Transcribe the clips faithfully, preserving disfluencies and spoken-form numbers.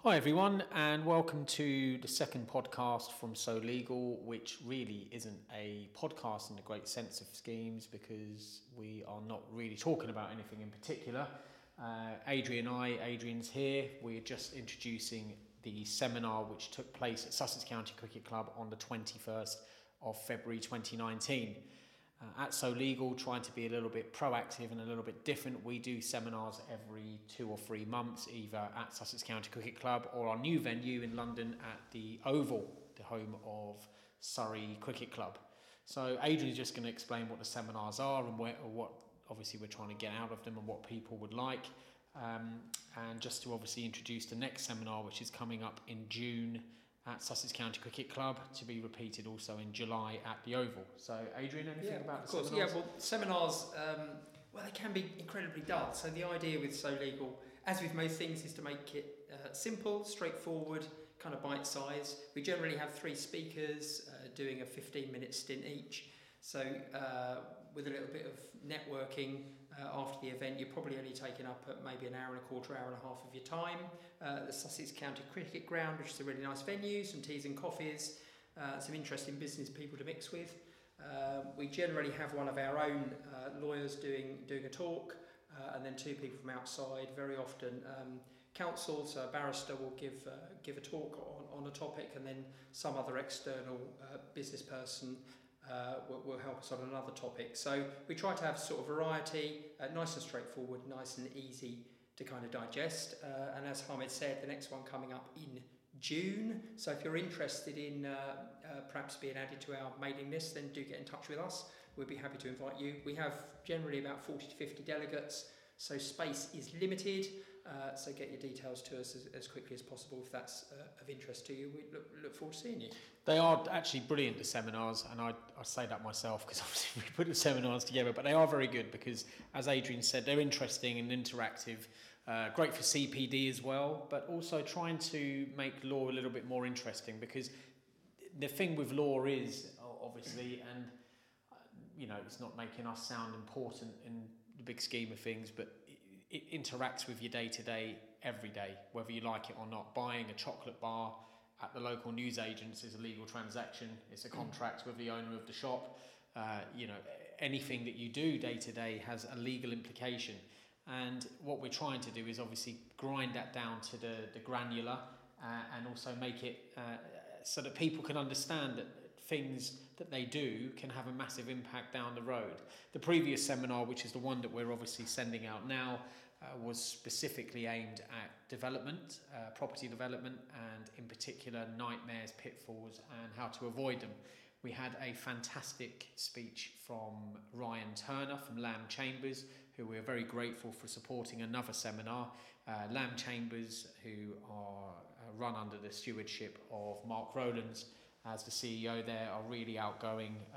Hi everyone, and welcome to the second podcast from So Legal, which really isn't a podcast in the great sense of schemes because we are not really talking about anything in particular. Uh, Adrian and I, Adrian's here, we're just introducing the seminar which took place at Sussex County Cricket Club on the twenty-first of February twenty nineteen. Uh, at So Legal, trying to be a little bit proactive and a little bit different, we do seminars every two or three months, either at Sussex County Cricket Club or our new venue in London at the Oval, the home of Surrey Cricket Club. So Adrian's just going to explain what the seminars are and where, or what obviously we're trying to get out of them and what people would like. Um, and just to obviously introduce the next seminar, which is coming up in June at Sussex County Cricket Club, to be repeated also in July at the Oval. So, Adrian, anything yeah, about of the course. seminars? Yeah, well, seminars, um, well, they can be incredibly dull. So the idea with So Legal, as with most things, is to make it uh, simple, straightforward, kind of bite-sized. We generally have three speakers uh, doing a fifteen-minute stint each. So uh, with a little bit of networking uh, after the event, you're probably only taking up at maybe an hour and a quarter, hour and a half of your time. Uh, the Sussex County Cricket Ground, which is a really nice venue, some teas and coffees, uh, some interesting business people to mix with. Uh, we generally have one of our own uh, lawyers doing doing a talk, uh, and then two people from outside. Very often, um, counsel, so a barrister will give uh, give a talk on, on a topic, and then some other external uh, business person uh, will, will help us on another topic. So we try to have sort of variety, uh, nice and straightforward, nice and easy to kind of digest. Uh, and as Hamid said, the next one coming up in June. So if you're interested in uh, uh, perhaps being added to our mailing list, then do get in touch with us. We'd be happy to invite you. We have generally about forty to fifty delegates, so space is limited. Uh, so get your details to us as, as quickly as possible if that's uh, of interest to you. We look, look forward to seeing you. They are actually brilliant, the seminars, and I, I say that myself because obviously we put the seminars together, but they are very good because, as Adrian said, they're interesting and interactive. Uh, great for C P D as well, but also trying to make law a little bit more interesting, because the thing with law is, obviously, and uh, you know, it's not making us sound important in the big scheme of things, but it, it interacts with your day-to-day every day, whether you like it or not. Buying a chocolate bar at the local newsagents is a legal transaction. It's a contract with the owner of the shop. Uh, you know, anything that you do day-to-day has a legal implication. And what we're trying to do is obviously grind that down to the, the granular uh, and also make it uh, so that people can understand that things that they do can have a massive impact down the road. The previous seminar, which is the one that we're obviously sending out now, uh, was specifically aimed at development, uh, property development, and in particular nightmares, pitfalls, and how to avoid them. We had a fantastic speech from Ryan Turner from Lamb Chambers, who we're very grateful for supporting another seminar. Uh, Lamb Chambers, who are uh, run under the stewardship of Mark Rowlands as the C E O there, are really outgoing uh,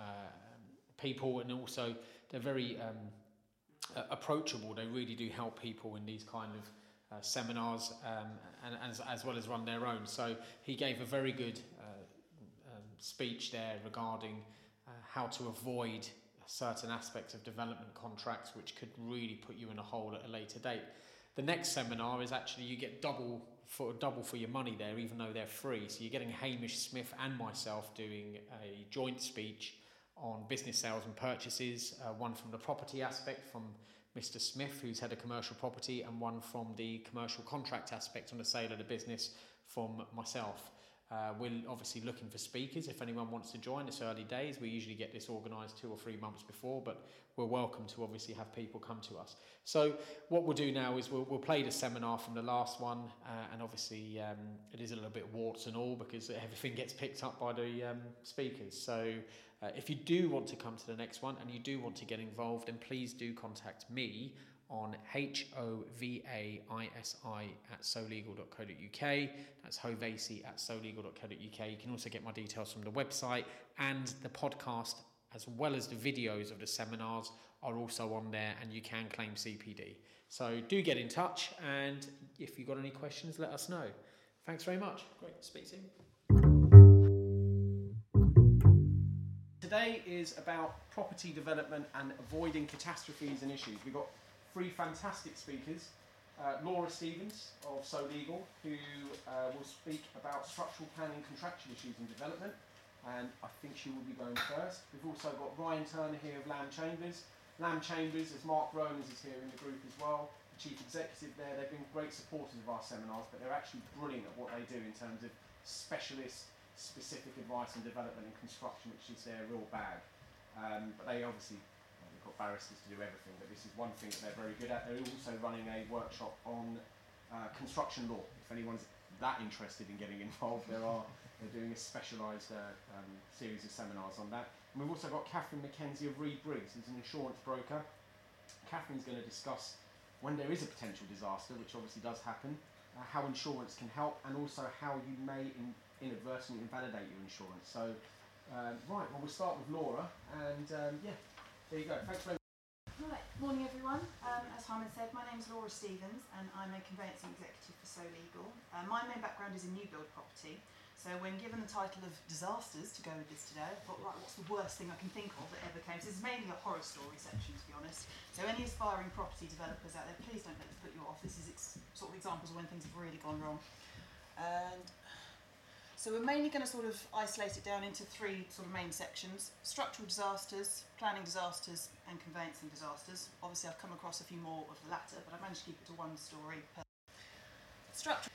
people, and also they're very um, uh, approachable. They really do help people in these kind of uh, seminars, um, and, and as, as well as run their own. So he gave a very good uh, um, speech there regarding uh, how to avoid certain aspects of development contracts which could really put you in a hole at a later date. The next seminar is actually you get double for double for your money there, even though they're free. So you're getting Hamish Smith and myself doing a joint speech on business sales and purchases, uh, one from the property aspect from Mister Smith, who's head of commercial property, and one from the commercial contract aspect on the sale of the business from myself. Uh, we're obviously looking for speakers. If anyone wants to join, it's early days. We usually get this organised two or three months before, but we're welcome to obviously have people come to us. So what we'll do now is we'll, we'll play the seminar from the last one, uh, and obviously um, it is a little bit warts and all because everything gets picked up by the um, speakers. So uh, if you do want to come to the next one and you do want to get involved, then please do contact me on H O V A I S I at solegal dot co dot U K. That's hovasi at solegal dot co dot U K. You can also get my details from the website, and the podcast, as well as the videos of the seminars, are also on there, and you can claim C P D. So do get in touch, and if you've got any questions, let us know. Thanks very much. Great to speak to you. Today is about property development and avoiding catastrophes and issues. We've got three fantastic speakers. uh, Laura Stevens of So Legal, who uh, will speak about structural planning, contractual issues and development, and I think she will be going first. We've also got Ryan Turner here of Lamb Chambers. Lamb Chambers, as Mark Romans is here in the group as well, the Chief Executive there. They've been great supporters of our seminars, but they're actually brilliant at what they do in terms of specialist specific advice and development in construction, which is their real bag. Um, but they obviously, well, they've got barristers to do everything, but this is one thing that they're very good at. They're also running a workshop on uh, construction law. If anyone's that interested in getting involved, there are, they're doing a specialised uh, um, series of seminars on that. And we've also got Catherine McKenzie of Reed Briggs, who's an insurance broker. Catherine's going to discuss when there is a potential disaster, which obviously does happen, uh, how insurance can help, and also how you may in, inadvertently invalidate your insurance. So, um, right, well, we'll start with Laura, and um, yeah, there you go. Thanks very much. Right, morning everyone. Um, as Harman said, my name is Laura Stevens and I'm a conveyancing executive for So Legal. Uh, my main background is in new build property, so when given the title of disasters to go with this today, I thought, right, what's the worst thing I can think of that ever came? So this is mainly a horror story section, to be honest. So any aspiring property developers out there, please don't let this put you off. This is ex sort of examples of when things have really gone wrong. And so we're mainly going to sort of isolate it down into three sort of main sections: structural disasters, planning disasters and conveyancing disasters. Obviously I've come across a few more of the latter, but I've managed to keep it to one story per structure.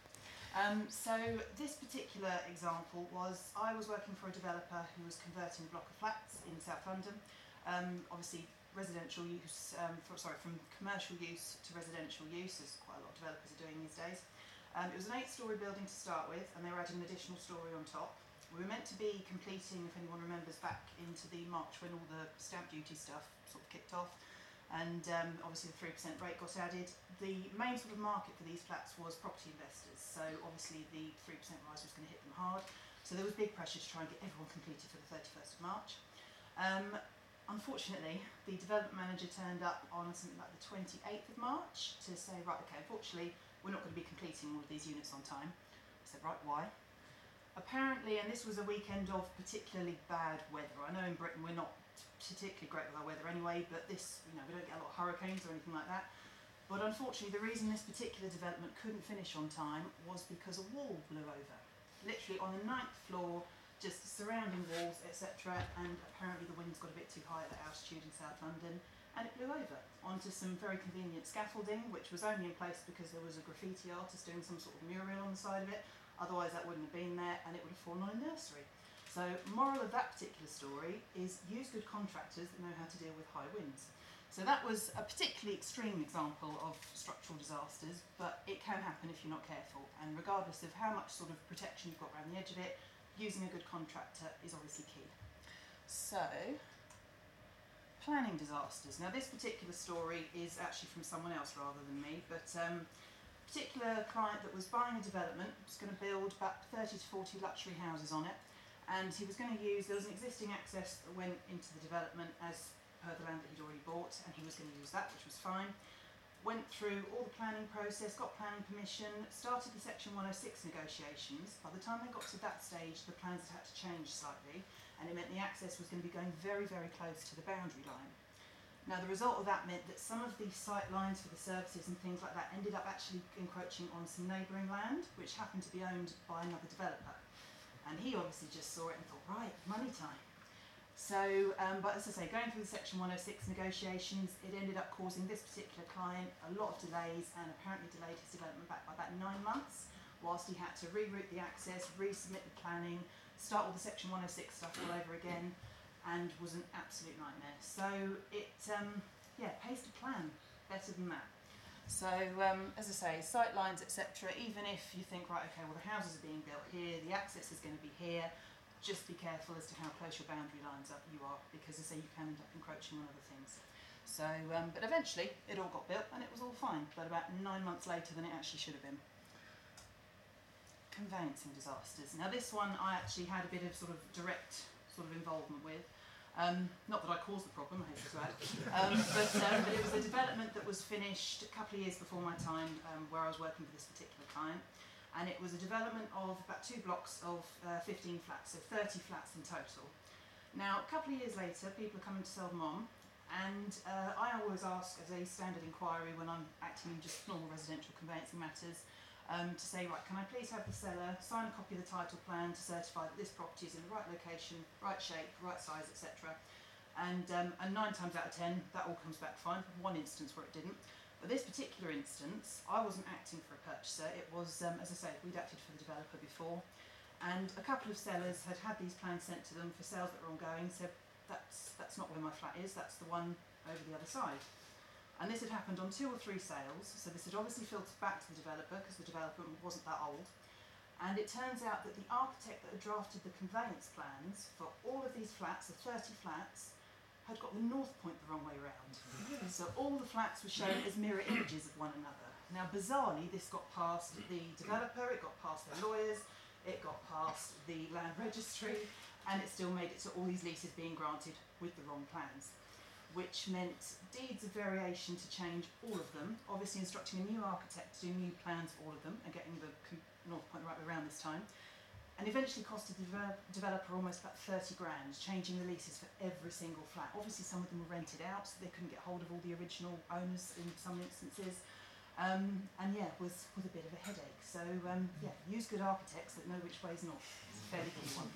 Um, so this particular example was, I was working for a developer who was converting a block of flats in South London. Um, obviously residential use, um, for, sorry, from commercial use to residential use, as quite a lot of developers are doing these days. Um, it was an eight-storey building to start with, and they were adding an additional storey on top. We were meant to be completing, if anyone remembers, back into the March when all the stamp duty stuff sort of kicked off, and um, obviously the three percent rate got added. The main sort of market for these flats was property investors, so obviously the three percent rise was going to hit them hard. So there was big pressure to try and get everyone completed for the thirty-first of March. Um, unfortunately, the development manager turned up on something like the twenty-eighth of March to say, right, okay, unfortunately, we're not going to be completing all of these units on time. I said, right, why? Apparently, and this was a weekend of particularly bad weather. I know in Britain we're not particularly great with our weather anyway, but this, you know, we don't get a lot of hurricanes or anything like that. But unfortunately, the reason this particular development couldn't finish on time was because a wall blew over. Literally on the ninth floor, just surrounding walls, et cetera. And apparently the winds got a bit too high at that altitude in South London, and it blew over onto some very convenient scaffolding, which was only in place because there was a graffiti artist doing some sort of mural on the side of it. Otherwise that wouldn't have been there, and it would have fallen on a nursery. So moral of that particular story is use good contractors that know how to deal with high winds. So that was a particularly extreme example of structural disasters, but it can happen if you're not careful, and regardless of how much sort of protection you've got around the edge of it, using a good contractor is obviously key. So, planning disasters. Now this particular story is actually from someone else rather than me, but um, a particular client that was buying a development was going to build about thirty to forty luxury houses on it, and he was going to use, there was an existing access that went into the development as per the land that he'd already bought, and he was going to use that, which was fine. Went through all the planning process, got planning permission, started the Section one oh six negotiations. By the time they got to that stage, the plans had had to change slightly, and it meant the access was going to be going very, very close to the boundary line. Now the result of that meant that some of the sight lines for the services and things like that ended up actually encroaching on some neighbouring land, which happened to be owned by another developer. And he obviously just saw it and thought, right, money time. So, um, but as I say, going through the Section one oh six negotiations, it ended up causing this particular client a lot of delays, and apparently delayed his development back by about nine months, whilst he had to reroute the access, resubmit the planning, start all the Section one oh six stuff all over again, and was an absolute nightmare. So it, um, yeah, pays to plan better than that. So, um, as I say, sight lines, et cetera, even if you think, right, okay, well the houses are being built here, the access is going to be here, just be careful as to how close your boundary lines up you are, because as I say, you can end up encroaching on other things. So, um, but eventually it all got built and it was all fine, but about nine months later than it actually should have been. Conveyancing disasters. Now this one I actually had a bit of sort of direct sort of involvement with. Um, not that I caused the problem, I hate to add, um, but, um, but it was a development that was finished a couple of years before my time, um, where I was working for this particular client. And it was a development of about two blocks of uh, fifteen flats, so thirty flats in total. Now, a couple of years later, people are coming to sell them on, And uh, I always ask, as a standard inquiry when I'm acting in just normal residential conveyancing matters, um, to say, right, can I please have the seller sign a copy of the title plan to certify that this property is in the right location, right shape, right size, et cetera. And, um, and nine times out of ten, that all comes back fine. One instance where it didn't. But this particular instance, I wasn't acting for a purchaser. It was, um, as I say, we'd acted for the developer before. And a couple of sellers had had these plans sent to them for sales that were ongoing, said, that's, that's not where my flat is, that's the one over the other side. And this had happened on two or three sales, so this had obviously filtered back to the developer because the developer wasn't that old. And it turns out that the architect that had drafted the conveyance plans for all of these flats, the thirty flats, had got the north point the wrong way round. So all the flats were shown as mirror images of one another. Now bizarrely, this got past the developer, it got past their lawyers, it got past the land registry, and it still made it so all these leases being granted with the wrong plans, which meant deeds of variation to change all of them, obviously instructing a new architect to do new plans for all of them and getting the north point right way around this time, and eventually costed the de developer almost about thirty grand, changing the leases for every single flat. Obviously some of them were rented out, so they couldn't get hold of all the original owners in some instances, um, and yeah, was, was a bit of a headache. So um, yeah, use good architects that know which way's north. It's a fairly key one.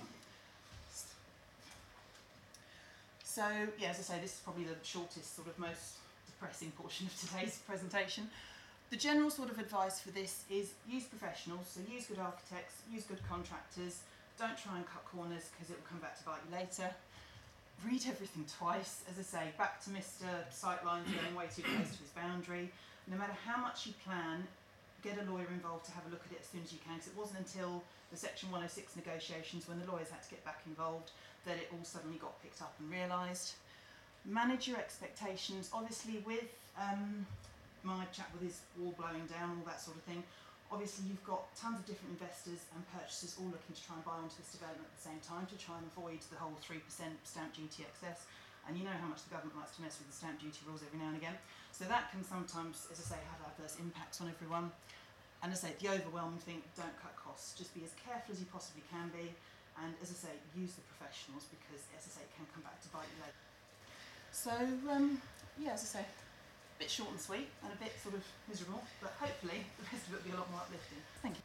So yeah, as I say, this is probably the shortest, sort of most depressing portion of today's presentation. The general sort of advice for this is use professionals, so use good architects, use good contractors, don't try and cut corners because it will come back to bite you later. Read everything twice, as I say, back to Mister Sightlines going way too close to his boundary. No matter how much you plan, get a lawyer involved to have a look at it as soon as you can, because it wasn't until the Section one oh six negotiations, when the lawyers had to get back involved, that it all suddenly got picked up and realised. Manage your expectations, obviously with um, my chap with his wall blowing down, all that sort of thing. Obviously you've got tons of different investors and purchasers all looking to try and buy onto this development at the same time to try and avoid the whole three percent stamp duty excess. And you know how much the government likes to mess with the stamp duty rules every now and again. So that can sometimes, as I say, have adverse impacts on everyone. And as I say, the overwhelming thing, don't cut costs. Just be as careful as you possibly can be. And as I say, use the professionals because, as I say, it can come back to bite you later. So, um, yeah, as I say, a bit short and sweet and a bit sort of miserable, but hopefully the rest of it will be a lot more uplifting. Thank you.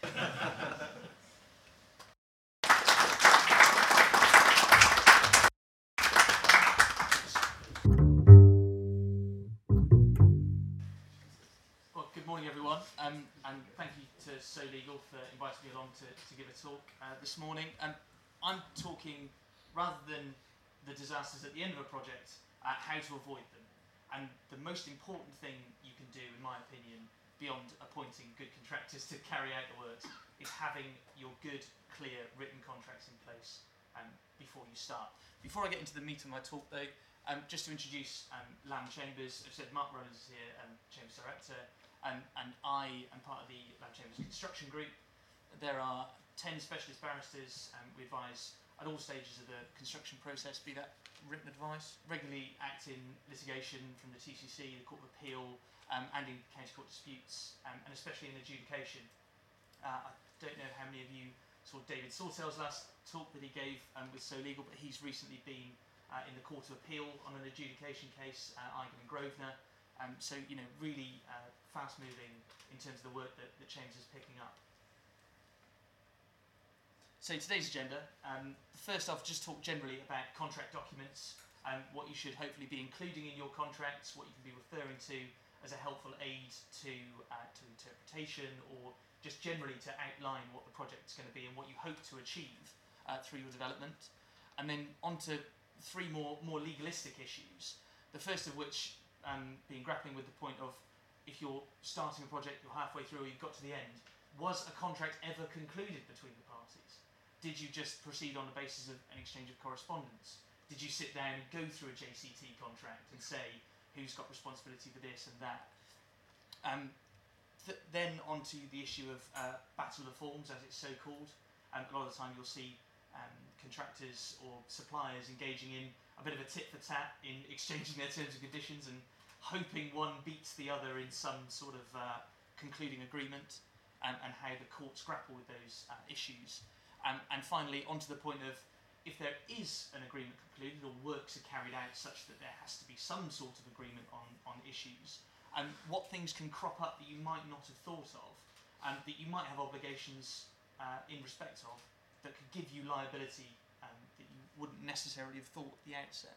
Well, good morning everyone, um, and thank you to So Legal for inviting me along to, to give a talk uh, this morning. Um, I'm talking, rather than the disasters at the end of a project, uh, how to avoid them. And the most important thing you can do, in my opinion, beyond appointing good contractors to carry out the works, is having your good, clear, written contracts in place um, before you start. Before I get into the meat of my talk though, um, just to introduce um, Lamb Chambers, I've said Mark Rollins is here, um, Chambers Director, um, and I am part of the Lamb Chambers Construction Group. There are ten specialist barristers, and we advise at all stages of the construction process, be that written advice, regularly act in litigation from the T C C, the Court of Appeal, um, and in county court disputes, um, and especially in adjudication. Uh, I don't know how many of you saw David Sawtell's last talk that he gave um, with So Legal, but he's recently been uh, in the Court of Appeal on an adjudication case, uh, Eigen and Grosvenor. Um, so, you know, really uh, fast moving in terms of the work that, that Chambers is picking up. So today's agenda, um, first off, just talk generally about contract documents and what you should hopefully be including in your contracts, what you can be referring to as a helpful aid to, uh, to interpretation, or just generally to outline what the project's going to be and what you hope to achieve uh, through your development. And then on to three more, more legalistic issues, the first of which um, being grappling with the point of if you're starting a project, you're halfway through, or you've got to the end, was a contract ever concluded between the parties? Did you just proceed on the basis of an exchange of correspondence? Did you sit down and go through a J C T contract and say who's got responsibility for this and that? Um, th then on to the issue of uh, battle of forms, as it's so called. Um, a lot of the time you'll see um, contractors or suppliers engaging in a bit of a tit for tat in exchanging their terms and conditions and hoping one beats the other in some sort of uh, concluding agreement, and, and how the courts grapple with those uh, issues. Um, and finally, on to the point of, if there is an agreement concluded or works are carried out such that there has to be some sort of agreement on, on issues, um, what things can crop up that you might not have thought of, and that you might have obligations uh, in respect of that could give you liability um, that you wouldn't necessarily have thought at the outset.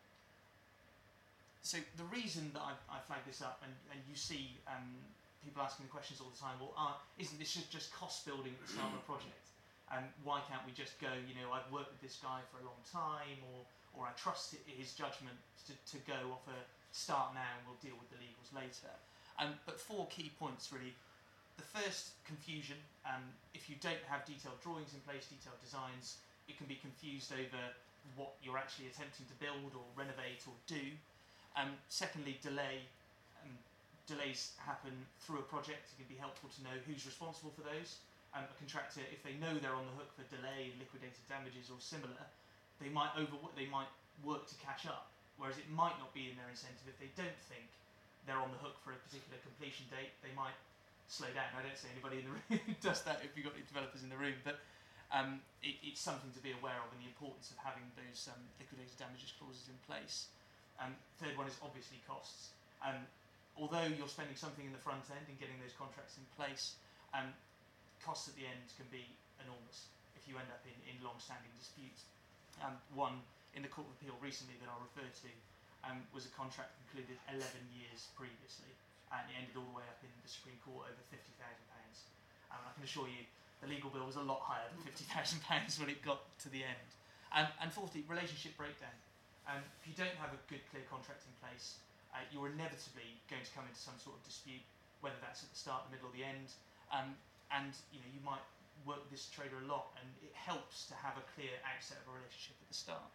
So the reason that I, I flagged this up, and, and you see um, people asking the questions all the time, well, uh, isn't this just cost building at the start of a project? And why can't we just go, you know, I've worked with this guy for a long time, or or I trust his judgment to, to go off a start now and we'll deal with the legals later. Um, but four key points really. The first, confusion. Um, if you don't have detailed drawings in place, detailed designs, it can be confused over what you're actually attempting to build or renovate or do. Um, secondly, delay. Um, delays happen through a project. It can be helpful to know who's responsible for those. Um, a contractor, if they know they're on the hook for delay, liquidated damages or similar, they might over they might work to catch up. Whereas it might not be in their incentive if they don't think they're on the hook for a particular completion date. They might slow down. I don't say anybody in the room does that if you've got any developers in the room, but um, it, it's something to be aware of, and the importance of having those um, liquidated damages clauses in place. Um, third one is obviously costs. Um, although you're spending something in the front end and getting those contracts in place, um, costs at the end can be enormous if you end up in, in long-standing disputes. Um, one in the Court of Appeal recently that I'll refer to um, was a contract concluded eleven years previously, and it ended all the way up in the Supreme Court over fifty thousand pounds. Um, I can assure you the legal bill was a lot higher than fifty thousand pounds when it got to the end. Um, and fourthly, relationship breakdown. Um, if you don't have a good, clear contract in place, uh, you're inevitably going to come into some sort of dispute, whether that's at the start, the middle, or the end. Um, And you know, you might work with this trader a lot, and it helps to have a clear outset of a relationship at the start.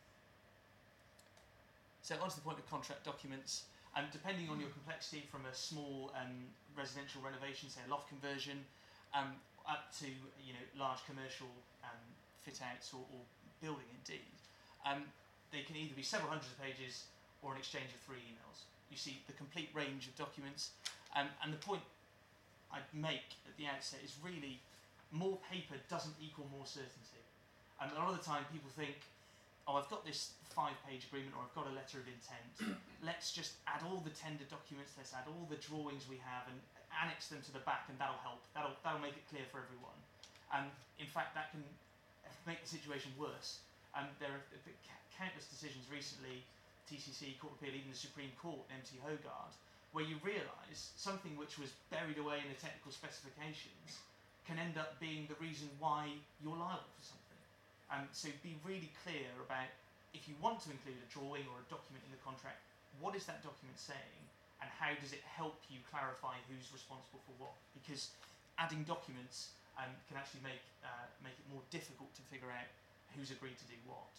So on to the point of contract documents. Um, depending on your complexity, from a small um, residential renovation, say a loft conversion, um, up to you know large commercial um, fit outs or, or building indeed, um, they can either be several hundreds of pages or an exchange of three emails. You see the complete range of documents, um, and the point I'd make at the outset is really more paper doesn't equal more certainty. And a lot of the time people think, oh, I've got this five-page agreement or I've got a letter of intent. Let's just add all the tender documents, let's add all the drawings we have and annex them to the back, and that'll help. That'll, that'll make it clear for everyone. And in fact, that can make the situation worse. And there are countless decisions recently, T C C, Court of Appeal, even the Supreme Court, M T Hogarth, where you realise something which was buried away in the technical specifications can end up being the reason why you're liable for something. Um, so be really clear about, if you want to include a drawing or a document in the contract, what is that document saying, and how does it help you clarify who's responsible for what? Because adding documents um, can actually make, uh, make it more difficult to figure out who's agreed to do what.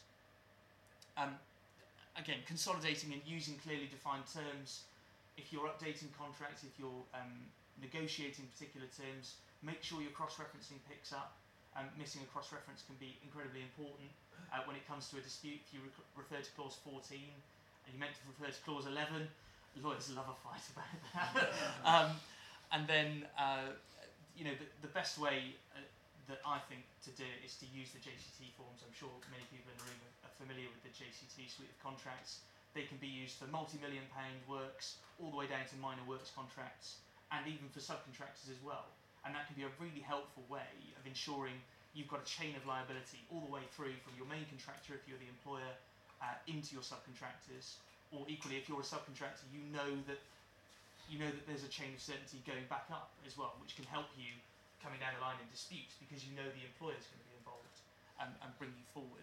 Um, again, consolidating and using clearly defined terms. If you're updating contracts, if you're um, negotiating particular terms, make sure your cross-referencing picks up. Um, missing a cross-reference can be incredibly important uh, when it comes to a dispute. If you re refer to clause fourteen and you meant to refer to clause eleven, lawyers love a fight about that. um, and then, uh, you know, the, the best way uh, that I think to do it is to use the J C T forms. I'm sure many people in the room are, are familiar with the J C T suite of contracts. They can be used for multi-million pound works, all the way down to minor works contracts, and even for subcontractors as well. And that can be a really helpful way of ensuring you've got a chain of liability all the way through from your main contractor, if you're the employer, uh, into your subcontractors. Or equally, if you're a subcontractor, you know that you know that there's a chain of certainty going back up as well, which can help you coming down the line in disputes, because you know the employer is going to be involved and, and bring you forward.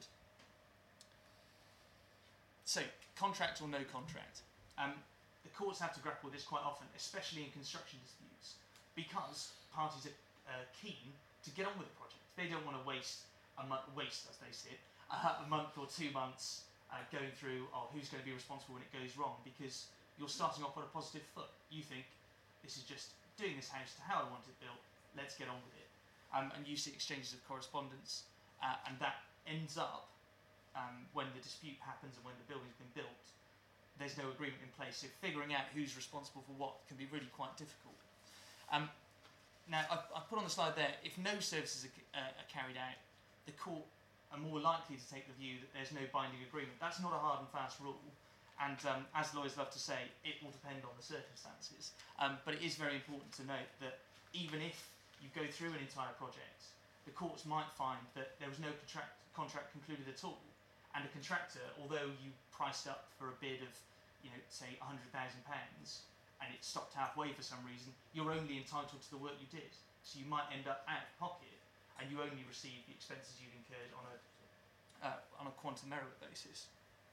So, contract or no contract. Um, the courts have to grapple with this quite often, especially in construction disputes, because parties are uh, keen to get on with the project. They don't want to waste a month, waste as they say it, uh, a month or two months uh, going through, oh, who's going to be responsible when it goes wrong, because you're starting off on a positive foot. You think, this is just doing this house to how I want it built, let's get on with it. Um, and you see exchanges of correspondence, uh, and that ends up Um, when the dispute happens and when the building's been built, there's no agreement in place. So figuring out who's responsible for what can be really quite difficult. Um, now, I've, I've put on the slide there, if no services are, uh, are carried out, the court are more likely to take the view that there's no binding agreement. That's not a hard and fast rule, and um, as lawyers love to say, it will depend on the circumstances. Um, but it is very important to note that even if you go through an entire project, the courts might find that there was no contract, contract concluded at all, and a contractor, although you priced up for a bid of, you know, say one hundred thousand pounds, and it stopped halfway for some reason, you're only entitled to the work you did. So you might end up out of pocket, and you only receive the expenses you've incurred on a uh, on a quantum merit basis.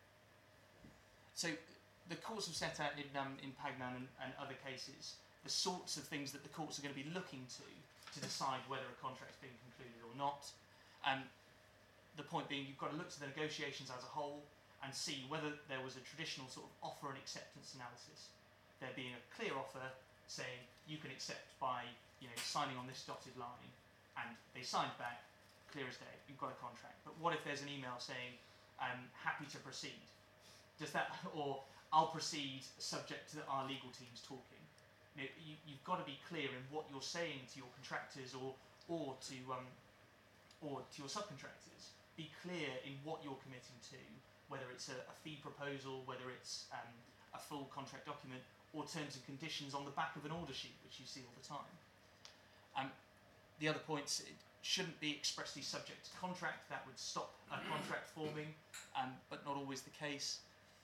So the courts have set out in um, in Pagnan and, and other cases the sorts of things that the courts are going to be looking to to decide whether a contract's been concluded or not. Um, the point being, you've got to look to the negotiations as a whole and see whether there was a traditional sort of offer and acceptance analysis. There being a clear offer saying you can accept by, you know, signing on this dotted line, and they signed back, clear as day, you've got a contract. But what if there's an email saying, um, happy to proceed? Does that, or I'll proceed subject to our legal teams talking? You know, you, you've got to be clear in what you're saying to your contractors or or to um, or to your subcontractors. Be clear in what you're committing to, whether it's a, a fee proposal, whether it's um, a full contract document, or terms and conditions on the back of an order sheet, which you see all the time. Um, the other points, it shouldn't be expressly subject to contract. That would stop a contract forming, um, but not always the case.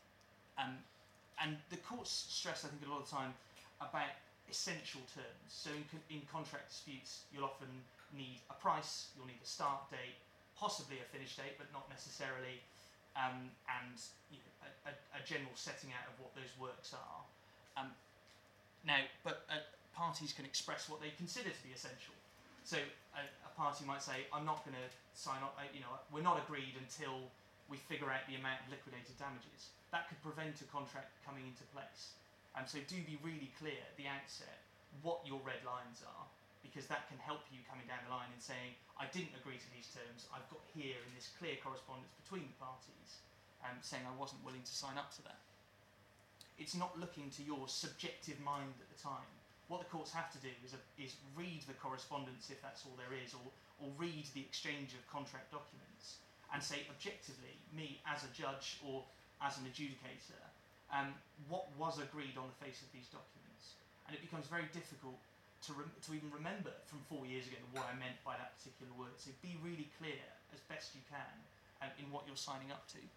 Um, and the courts stress, I think, a lot of the time about essential terms. So in, co- in contract disputes, you'll often need a price, you'll need a start date, possibly a finish date, but not necessarily, um, and you know, a, a, a general setting out of what those works are. Um, now, but uh, parties can express what they consider to be essential. So a, a party might say, I'm not going to sign up, uh, you know, we're not agreed until we figure out the amount of liquidated damages. That could prevent a contract coming into place. And um, so do be really clear at the outset what your red lines are, because that can help you coming down the line and saying, I didn't agree to these terms, I've got here in this clear correspondence between the parties, um, saying I wasn't willing to sign up to that. It's not looking to your subjective mind at the time. What the courts have to do is, a, is read the correspondence, if that's all there is, or, or read the exchange of contract documents, and say objectively, me as a judge or as an adjudicator, um, what was agreed on the face of these documents. And it becomes very difficult to, rem- to even remember from four years ago what I meant by that particular word. So be really clear as best you can um, in what you're signing up to.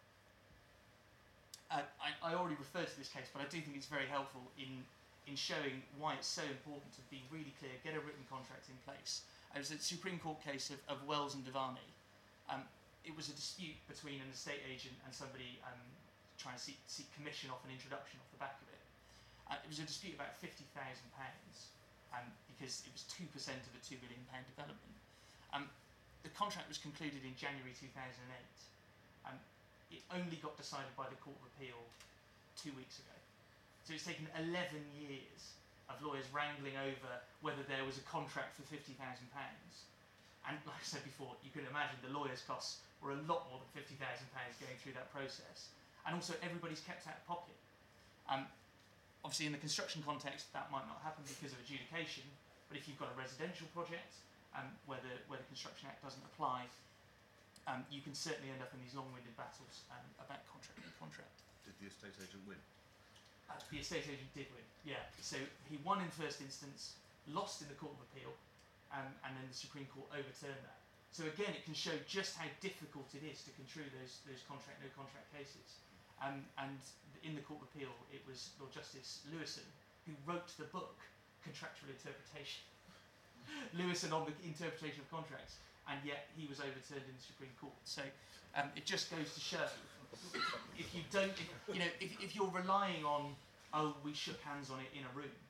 Uh, I, I already referred to this case, but I do think it's very helpful in, in showing why it's so important to be really clear, get a written contract in place. It was a Supreme Court case of, of Wells and Devani. Um, it was a dispute between an estate agent and somebody um, trying to seek, seek commission off an introduction off the back of it. Uh, it was a dispute about fifty thousand pounds um, because it was two percent of a two billion pound development. Um, the contract was concluded in January two thousand eight. Um, it only got decided by the Court of Appeal two weeks ago. So it's taken eleven years of lawyers wrangling over whether there was a contract for fifty thousand pounds. And like I said before, you can imagine the lawyers' costs were a lot more than fifty thousand pounds going through that process. And also everybody's kept out of pocket. Um, obviously in the construction context that might not happen because of adjudication, but if you've got a residential project um, where, the, where the Construction Act doesn't apply, um, you can certainly end up in these long-winded battles um, about contract and contract. Did the estate agent win? Uh, the estate agent did win, yeah. So he won in first instance, lost in the Court of Appeal, um, and then the Supreme Court overturned that. So again, it can show just how difficult it is to construe those, those contract, no contract cases. Um, and in the Court of Appeal, it was Lord Justice Lewison who wrote the book, Contractual Interpretation. Lewison on the interpretation of contracts, and yet he was overturned in the Supreme Court. So um, it just goes to show, if you don't, if, you know, if, if you're relying on, oh, we shook hands on it in a room,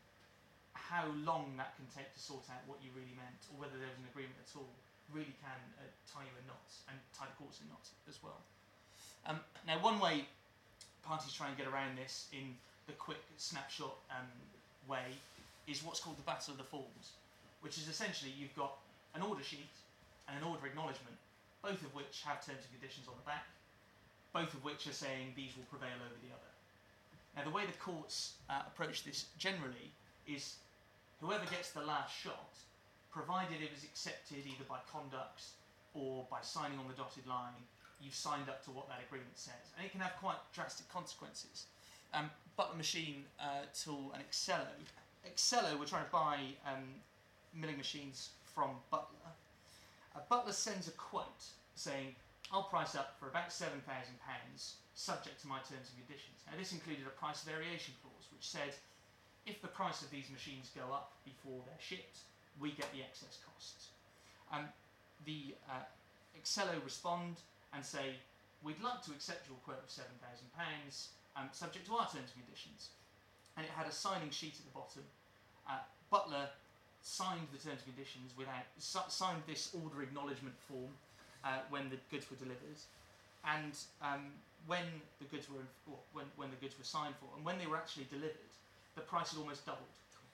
how long that can take to sort out what you really meant, or whether there was an agreement at all, really can uh, tie you in knots, and tie the courts in knots as well. Um, now, one way parties try and get around this in the quick snapshot um, way is what's called the Battle of the Forms, which is essentially you've got an order sheet and an order acknowledgement, both of which have terms and conditions on the back, both of which are saying these will prevail over the other. Now, the way the courts uh, approach this generally is whoever gets the last shot, provided it was accepted either by conduct or by signing on the dotted line, you've signed up to what that agreement says. And it can have quite drastic consequences. Um, Butler Machine uh, Tool and Excello. Excello, we're trying to buy um, milling machines from Butler. Uh, Butler sends a quote saying, I'll price up for about seven thousand pounds subject to my terms and conditions. Now this included a price variation clause which said if the price of these machines go up before they're shipped, we get the excess costs. Um, the uh, Excello respond and say, we'd like to accept your quote of seven thousand pounds um, subject to our terms and conditions. And it had a signing sheet at the bottom. Uh, Butler signed the terms and conditions without, si signed this order acknowledgement form uh, when the goods were delivered. And um, when the goods were, or when, when the goods were signed for, and when they were actually delivered, the price had almost doubled.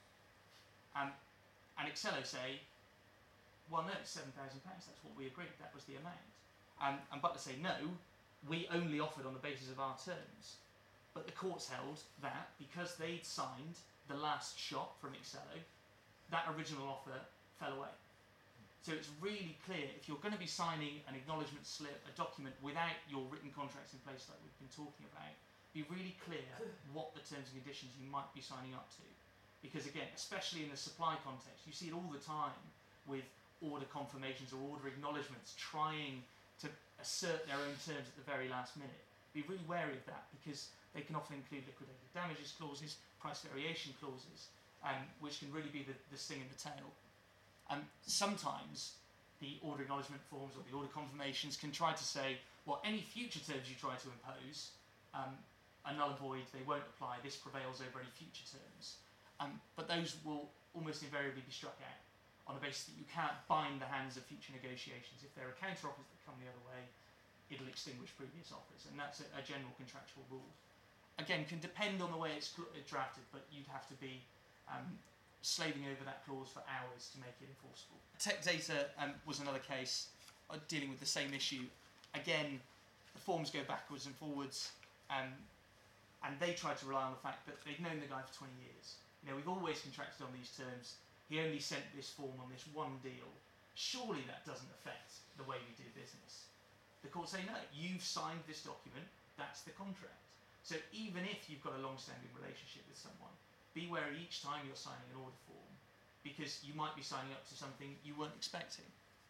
Um, and Excello say, well no, it's seven thousand pounds, that's what we agreed, that was the amount. Um, and Butler say, no, we only offered on the basis of our terms. But the courts held that because they'd signed the last shot from Excello, that original offer fell away. So it's really clear, if you're going to be signing an acknowledgement slip, a document without your written contracts in place like we've been talking about, be really clear what the terms and conditions you might be signing up to. Because again, especially in the supply context, you see it all the time with order confirmations or order acknowledgements trying to assert their own terms at the very last minute. Be really wary of that because they can often include liquidated damages clauses, price variation clauses, um, which can really be the, the sting in the tail. Um, sometimes the order acknowledgement forms or the order confirmations can try to say, well, any future terms you try to impose um, are null and void, they won't apply, this prevails over any future terms. Um, but those will almost invariably be struck out on the basis that you can't bind the hands of future negotiations. If there are counter offers that come the other way, it'll extinguish previous offers, and that's a, a general contractual rule. Again, can depend on the way it's drafted, but you'd have to be um, slaving over that clause for hours to make it enforceable. Tech Data um, was another case uh, dealing with the same issue. Again, the forms go backwards and forwards, um, and they tried to rely on the fact that they'd known the guy for twenty years. You know, we've always contracted on these terms. He only sent this form on this one deal. Surely that doesn't affect the way we do business. The court say, no, you've signed this document, that's the contract. So even if you've got a long-standing relationship with someone, be wary each time you're signing an order form, because you might be signing up to something you weren't expecting.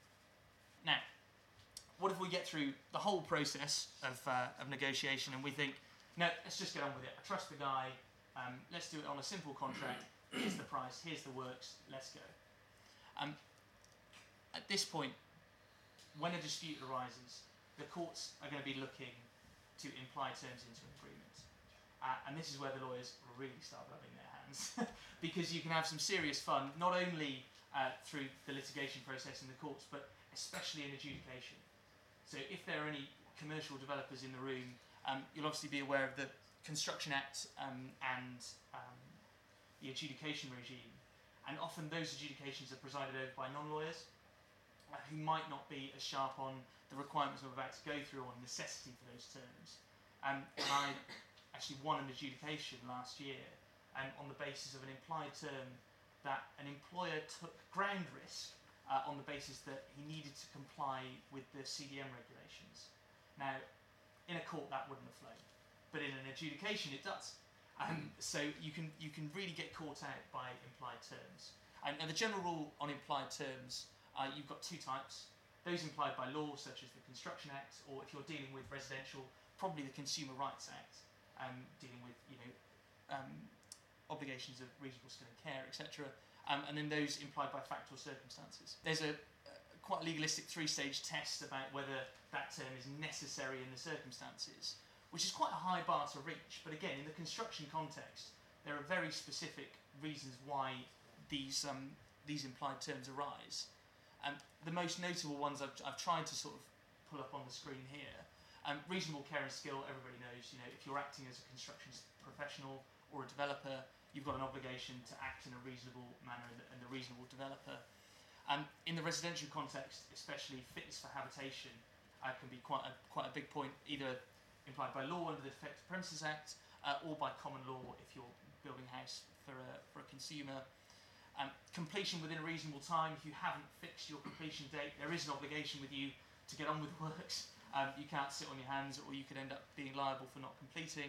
Now, what if we get through the whole process of, uh, of negotiation and we think, no, let's just get on with it. I trust the guy, um, let's do it on a simple contract, here's the price, here's the works, let's go. Um, at this point, when a dispute arises, the courts are going to be looking to imply terms into an agreement. Uh, and this is where the lawyers really start rubbing their hands because you can have some serious fun, not only uh, through the litigation process in the courts, but especially in adjudication. So if there are any commercial developers in the room, um, you'll obviously be aware of the Construction Act um, and um, the adjudication regime. And often those adjudications are presided over by non-lawyers uh, who might not be as sharp on the requirements I'm about to go through on necessity for those terms. Um, and I actually won an adjudication last year um, on the basis of an implied term that an employer took ground risk uh, on the basis that he needed to comply with the C D M regulations. Now, in a court that wouldn't have flown, but in an adjudication it does. Um, so you can, you can really get caught out by implied terms. Um, and the general rule on implied terms, uh, you've got two types. Those implied by law, such as the Construction Act, or if you're dealing with residential, probably the Consumer Rights Act, um, dealing with you know um, obligations of reasonable skill and care, et cetera. Um, and then those implied by fact or circumstances. There's a, a quite legalistic three-stage test about whether that term is necessary in the circumstances, which is quite a high bar to reach. But again, in the construction context, there are very specific reasons why these um, these implied terms arise. Um, the most notable ones I've, I've tried to sort of pull up on the screen here. Um, reasonable care and skill, everybody knows, you know, if you're acting as a construction professional or a developer, you've got an obligation to act in a reasonable manner and, and a reasonable developer. Um, in the residential context, especially fitness for habitation uh, can be quite a, quite a big point, either implied by law under the Defective Premises Act uh, or by common law if you're building a house for a, for a consumer. Um, completion within a reasonable time. If you haven't fixed your completion date, there is an obligation with you to get on with the works. Um, you can't sit on your hands, or you could end up being liable for not completing.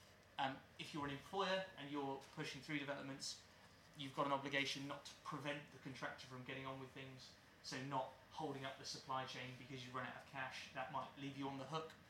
Um, if you're an employer and you're pushing through developments, you've got an obligation not to prevent the contractor from getting on with things. So not holding up the supply chain because you run out of cash. That might leave you on the hook.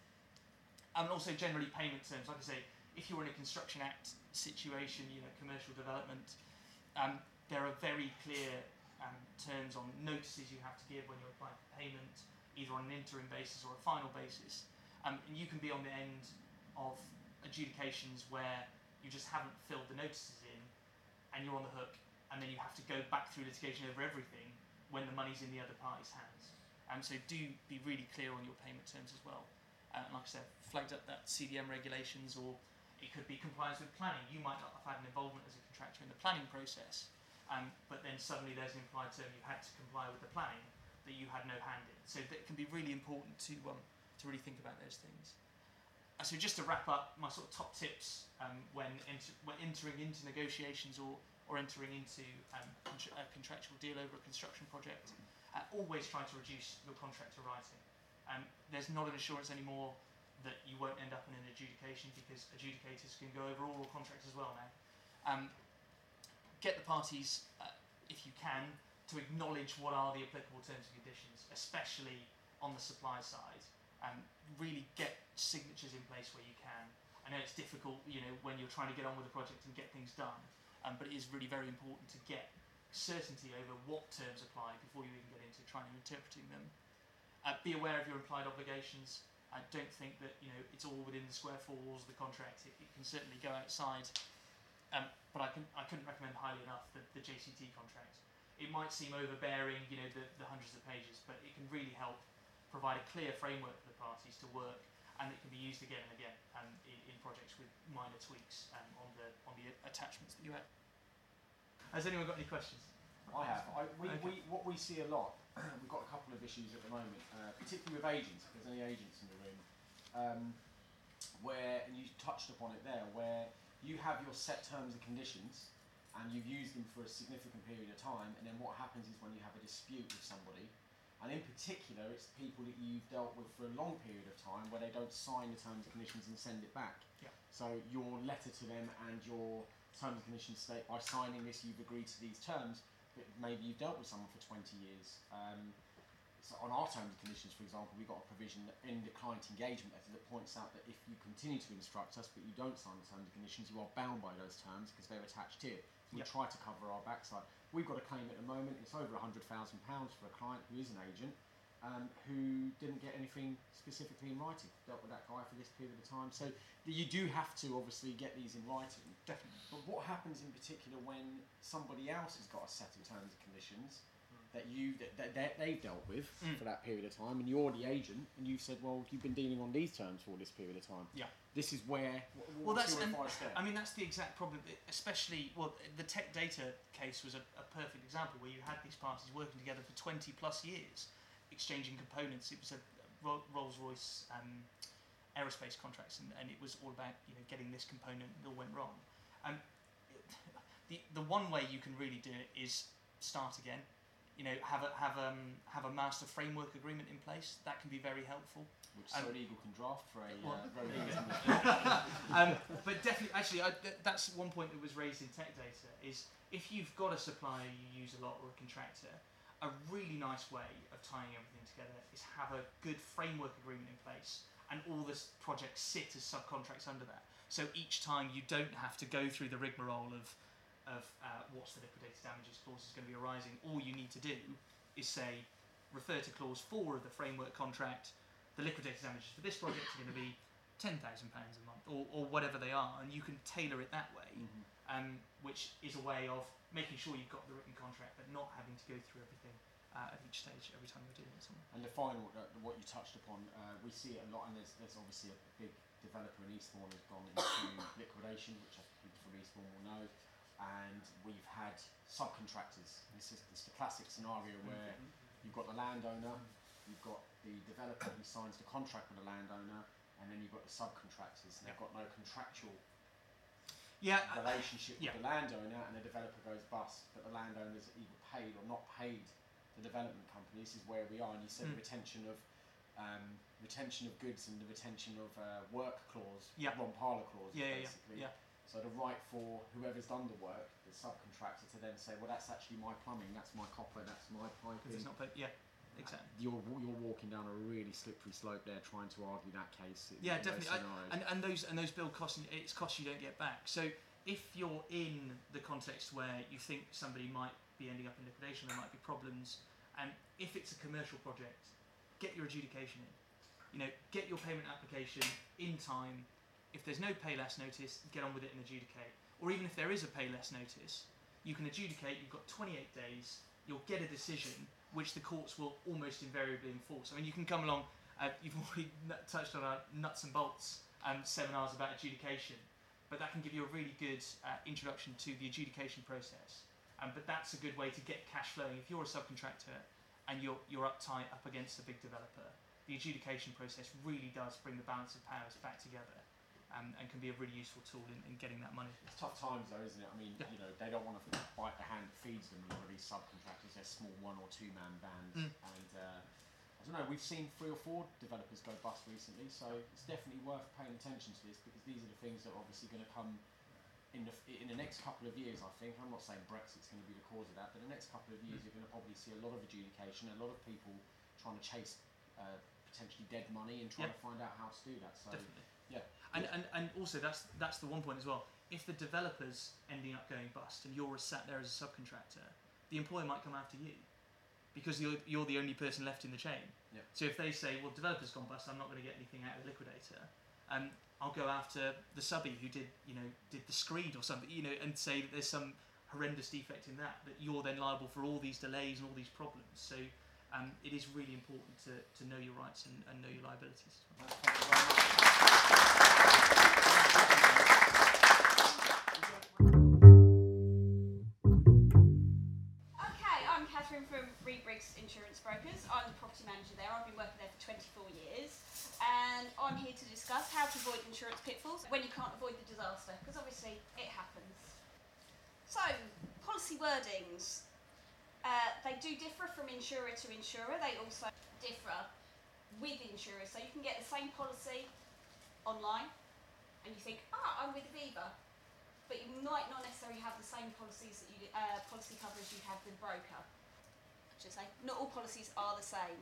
And also generally payment terms. Like I say, if you're in a Construction Act situation, you know, commercial development, um, there are very clear um, terms on notices you have to give when you're applying for payment, either on an interim basis or a final basis. Um, and you can be on the end of adjudications where you just haven't filled the notices in and you're on the hook, and then you have to go back through litigation over everything when the money's in the other party's hands. Um, so do be really clear on your payment terms as well. Uh, and like I said, flagged up that C D M regulations, or it could be compliance with planning. You might not have had an involvement as a contractor in the planning process, um, but then suddenly there's an implied term you had to comply with the planning that you had no hand in. So that can be really important to um, to really think about those things. Uh, so just to wrap up, my sort of top tips um, when, enter, when entering into negotiations or, or entering into um, contra- a contractual deal over a construction project, uh, always try to reduce your contractor writing. Um, there's not an assurance anymore that you won't end up in an adjudication, because adjudicators can go over all contracts as well now. Um, get the parties, uh, if you can, to acknowledge what are the applicable terms and conditions, especially on the supply side. Um, really get signatures in place where you can. I know it's difficult, you know, when you're trying to get on with the project and get things done, um, but it is really very important to get certainty over what terms apply before you even get into trying and interpreting them. Uh, be aware of your implied obligations. I don't think that, you know, it's all within the square four walls of the contract. It, it can certainly go outside. Um, but I, can, I couldn't recommend highly enough the, the J C T contract. It might seem overbearing, you know, the, the hundreds of pages, but it can really help provide a clear framework for the parties to work, and it can be used again and again um, in, in projects with minor tweaks um, on the on the attachments that you have. Has anyone got any questions? I have. I, we, Okay. we, what we see a lot, we've got a couple of issues at the moment, uh, particularly with agents, if there's any agents in the room, um, where, and you touched upon it there, where you have your set terms and conditions, and you've used them for a significant period of time, and then what happens is when you have a dispute with somebody, and in particular it's people that you've dealt with for a long period of time where they don't sign the terms and conditions and send it back. Yeah. So your letter to them and your terms and conditions state, by signing this you've agreed to these terms, but maybe you've dealt with someone for twenty years. Um, so on our terms and conditions, for example, we've got a provision in the client engagement letter that points out that if you continue to instruct us but you don't sign the terms and conditions, you are bound by those terms because they're attached here. We Yep. try to cover our backside. We've got a claim at the moment, it's over one hundred thousand pounds for a client who is an agent, um, who didn't get anything specifically in writing, dealt with that guy for this period of time. So you do have to obviously get these in writing. Definitely. But what happens in particular when somebody else has got a set of terms and conditions that you that, that, that they've dealt with Mm. for that period of time, and you're the agent, and you've said, well, you've been dealing on these terms for all this period of time. Yeah. This is where. What, Well, what's that's your and, advice there? I mean that's the exact problem. Especially, well, the Tech Data case was a, a perfect example where you had these parties working together for twenty plus years, exchanging components. It was a Ro- Rolls-Royce um, aerospace contracts, and, and it was all about, you know, getting this component, and it all went wrong. Um, the the one way you can really do it is start again. You know, have a have um have a master framework agreement in place. That can be very helpful. Which um, so legal can draft for a well, uh, very there you good go. um, but definitely, actually, I, th- that's one point that was raised in Tech Data. Is if you've got a supplier you use a lot or a contractor, a really nice way of tying everything together is have a good framework agreement in place, and all the s- projects sit as subcontracts under that. So each time you don't have to go through the rigmarole of of uh, what's the liquidated damages clause is going to be arising. All you need to do is say, refer to clause four of the framework contract. The liquidated damages for this project are going to be ten thousand pounds a month, or, or whatever they are, and you can tailor it that way, Mhm. um, which is a way of making sure you've got the written contract, but not having to go through everything uh, at each stage every time you're dealing with someone. And the final, uh, what you touched upon, uh, we see it a lot, and there's, there's obviously a big developer in Eastbourne has gone into liquidation, which I think people from Eastbourne will know, and we've had subcontractors. This is it's the classic scenario where you've got the landowner, you've got the developer who signs the contract with the landowner, and then you've got the subcontractors, and they've got no contractual Yeah, uh, relationship yeah. with the landowner, and the developer goes bust, but the landowner's either paid or not paid the development company. This is where we are, and you said Mm. the retention of um, retention of goods and the retention of uh, work clause, Yeah. Ron Parlour clause, Yeah, yeah, basically. yeah. So the right for whoever's done the work, the subcontractor, to then say, well, that's actually my plumbing, that's my copper, that's my Because piping. it's not paid. Yeah, exactly. You're you're walking down a really slippery slope there, trying to argue that case. In, Yeah, in those definitely. I, scenarios. and and those and those build costs, it's costs you don't get back. So if you're in the context where you think somebody might be ending up in liquidation, there might be problems, and if it's a commercial project, get your adjudication in. You know, get your payment application in time. If there's no pay less notice, get on with it and adjudicate. Or even if there is a pay less notice, you can adjudicate. You've got twenty-eight days. You'll get a decision which the courts will almost invariably enforce. I mean, you can come along. Uh, you've already n- touched on our nuts and bolts um, seminars about adjudication, but that can give you a really good uh, introduction to the adjudication process. Um, but that's a good way to get cash flowing. If you're a subcontractor and you're you're uptight up against a big developer, the adjudication process really does bring the balance of powers back together, um, and can be a really useful tool in, in getting that money. It's tough times though, isn't it? I mean, Yeah. you know, they don't want to bite the hand that feeds them. A lot of these subcontractors, they're small one or two man bands, Mm. and uh, I don't know. We've seen three or four developers go bust recently, so it's definitely worth paying attention to this, because these are the things that are obviously going to come in the in the next couple of years. I think I'm not saying Brexit's going to be the cause of that, but the next couple of years Mm. you're going to probably see a lot of adjudication, a lot of people trying to chase uh, potentially dead money and trying Yeah. to find out how to do that. So Definitely. yeah. And, and and also that's that's the one point as well. If the developer's ending up going bust and you're sat there as a subcontractor, the employer might come after you because you're you're the only person left in the chain. Yeah. So if they say, well, developer's gone bust, I'm not going to get anything out of the liquidator, um, I'll go after the subby who did you know did the screed or something, you know, and say that there's some horrendous defect in that, that you're then liable for all these delays and all these problems. So um, it is really important to, to know your rights and, and know your liabilities. Thank you very much. Okay, I'm Catherine from Reed Briggs Insurance Brokers. I'm the property manager there. I've been working there for twenty-four years, and I'm here to discuss how to avoid insurance pitfalls when you can't avoid the disaster, because obviously it happens. So, policy wordings. Uh, they do differ from insurer to insurer. They also differ with insurers. So you can get the same policy online, and you think, ah, I'm with Aviva. But you might not necessarily have the same policies that you uh, policy coverage you have with a broker. Should I say, not all policies are the same.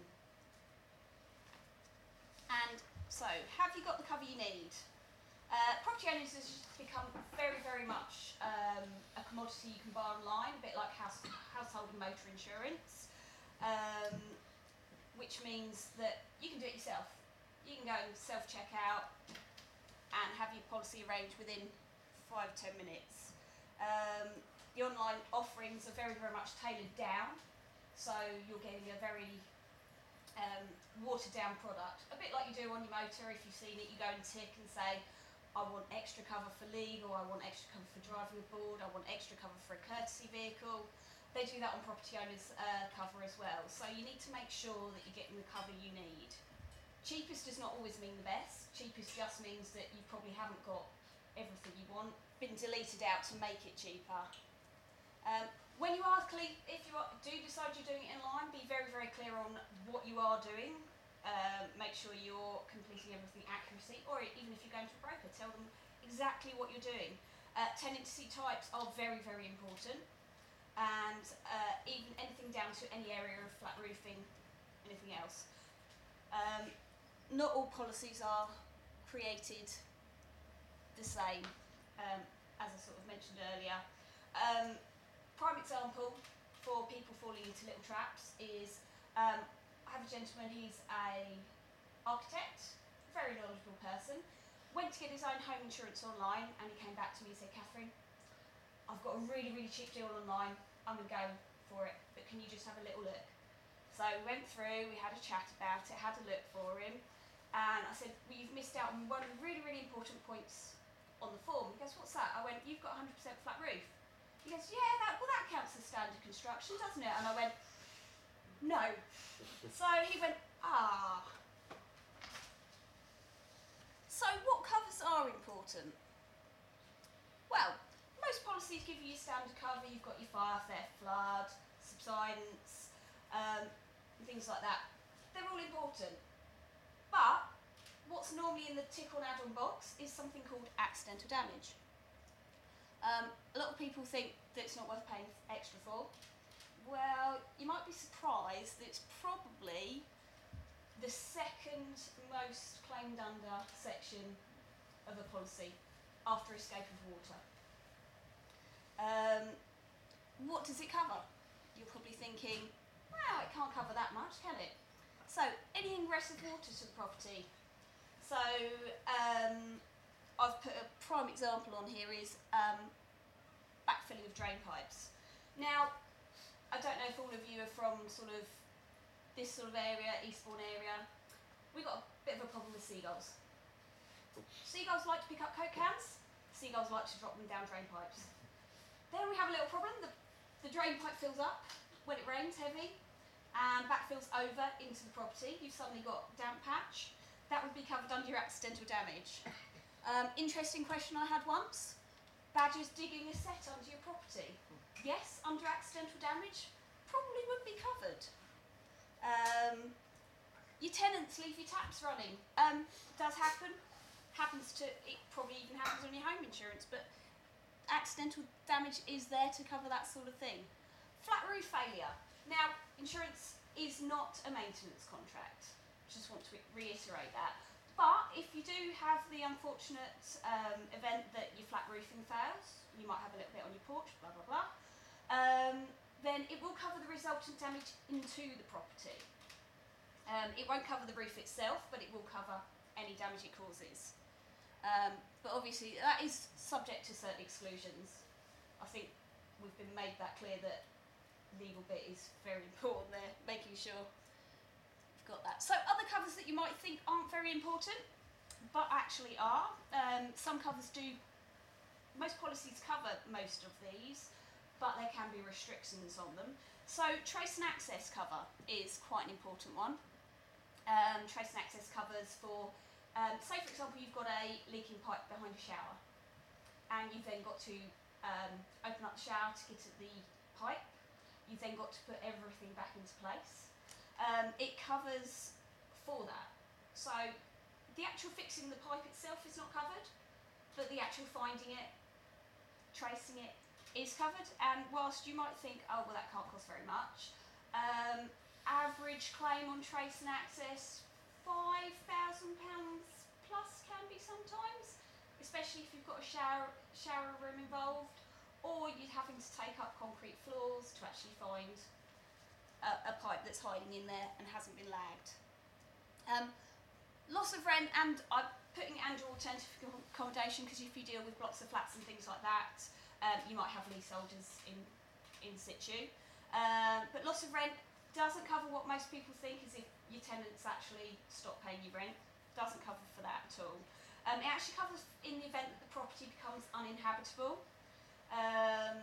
And so, have you got the cover you need? Uh, property owners has become very, very much um, a commodity you can buy online, a bit like house, household and motor insurance, um, which means that you can do it yourself. You can go and self-check out and have your policy arranged within five to ten minutes. Um, the online offerings are very, very much tailored down, so you're getting a very um, watered down product. A bit like you do on your motor. If you've seen it, you go and tick and say, I want extra cover for legal, I want extra cover for driving aboard, I want extra cover for a courtesy vehicle. They do that on property owners uh, cover as well. So you need to make sure that you're getting the cover you need. Cheapest does not always mean the best. Cheapest just means that you probably haven't got everything you want, been deleted out to make it cheaper. Um, when you are clear, if you are, do decide you're doing it in line, be very, very clear on what you are doing. Um, make sure you're completing everything accuracy, or even if you're going to a broker, tell them exactly what you're doing. Uh, tenancy types are very, very important, and uh, even anything down to any area of flat roofing, anything else. Um, not all policies are created the same, um, as I sort of mentioned earlier. Um, prime example for people falling into little traps is um, I have a gentleman, he's a architect, very knowledgeable person, went to get his own home insurance online, and he came back to me and said, Catherine, I've got a really, really cheap deal online, I'm going to go for it, but can you just have a little look? So we went through, we had a chat about it, had a look for him, and I said, well, you've missed out on one of the really, really important points on the form. He goes, what's that? I went, you've got one hundred percent flat roof. He goes, yeah, that, well, that counts as standard construction, doesn't it? And I went, no. So he went, ah. So what covers are important? Well, most policies give you your standard cover. You've got your fire, theft, flood, subsidence, um, and things like that. They're all important. But what's normally in the tick on add-on box is something called accidental damage. Um, a lot of people think that it's not worth paying extra for. Well, you might be surprised that it's probably the second most claimed under section of a policy after escape of water. Um, what does it cover? You're probably thinking, well, it can't cover that much, can it? So, any ingress of water to the property. So, um, I've put a prime example on here is um, backfilling of drain pipes. Now, I don't know if all of you are from sort of this sort of area, Eastbourne area. We've got a bit of a problem with seagulls. Seagulls like to pick up Coke cans, seagulls like to drop them down drain pipes. Then we have a little problem, the, the drain pipe fills up when it rains heavy and backfills over into the property. You've suddenly got damp patch. That would be covered under your accidental damage. Um, interesting question I had once. Badgers digging a set under your property. Yes, under accidental damage, probably would be covered. Um, your tenants leave your taps running. Um, does happen. Happens to, it probably even happens on your home insurance, but accidental damage is there to cover that sort of thing. Flat roof failure. Now, insurance is not a maintenance contract. Just want to reiterate that. But if you do have the unfortunate um, event that your flat roofing fails, you might have a little bit on your porch, blah, blah, blah, um, then it will cover the resultant damage into the property. Um, it won't cover the roof itself, but it will cover any damage it causes. Um, but obviously, that is subject to certain exclusions. I think we've been made that clear that legal bit is very important there, making sure you've got that. So other covers that you might think aren't very important, but actually are. Um, some covers do, most policies cover most of these, but there can be restrictions on them. So trace and access cover is quite an important one. Um, trace and access covers for, um, say for example you've got a leaking pipe behind a shower and you've then got to um, open up the shower to get at the pipe. You've then got to put everything back into place. Um, it covers for that. So the actual fixing the pipe itself is not covered, but the actual finding it, tracing it is covered. And whilst you might think, oh well that can't cost very much, um, average claim on trace and access, five thousand pounds plus can be sometimes, especially if you've got a shower, shower room involved, or you're having to take up concrete floors to actually find a, a pipe that's hiding in there and hasn't been lagged. Um, loss of rent, and I'm putting under alternative accommodation because if you deal with blocks of flats and things like that, um, you might have leaseholders in, in situ. Um, but loss of rent doesn't cover what most people think is if your tenants actually stop paying you rent. Doesn't cover for that at all. Um, it actually covers in the event that the property becomes uninhabitable um,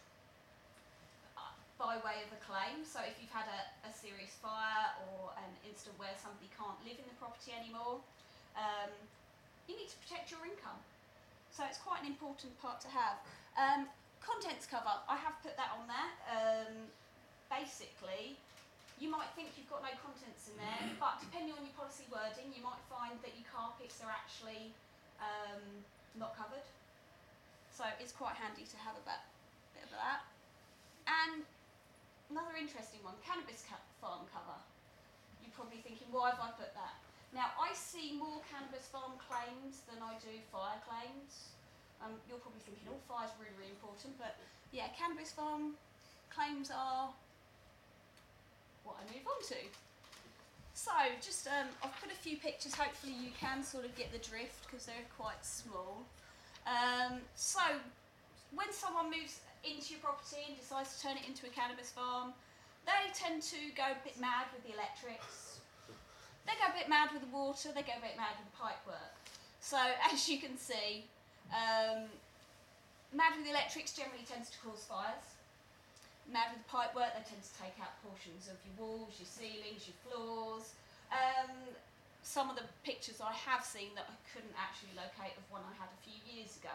by way of a claim. So if you've had a, a serious fire or an incident where somebody can't live in the property anymore, um, you need to protect your income. So it's quite an important part to have. Um, contents cover, I have put that on there. Um, basically, you might think you've got no contents in there, but depending on your policy wording, you might find that your carpets are actually um, not covered. So it's quite handy to have a bit, bit of that. And another interesting one, cannabis ca- farm cover. You're probably thinking, why have I put that? Now, I see more cannabis farm claims than I do fire claims. Um, you're probably thinking, oh, fire's really, really important, but yeah, cannabis farm claims are what I move on to. So, just um, I've put a few pictures, hopefully you can sort of get the drift because they're quite small. Um, so, when someone moves into your property and decides to turn it into a cannabis farm, they tend to go a bit mad with the electrics. They go a bit mad with the water, they go a bit mad with the pipe work. So, as you can see, um, mad with the electrics generally tends to cause fires. Mad with the pipe work, they tend to take out portions of your walls, your ceilings, your floors. Um, some of the pictures I have seen that I couldn't actually locate of one I had a few years ago,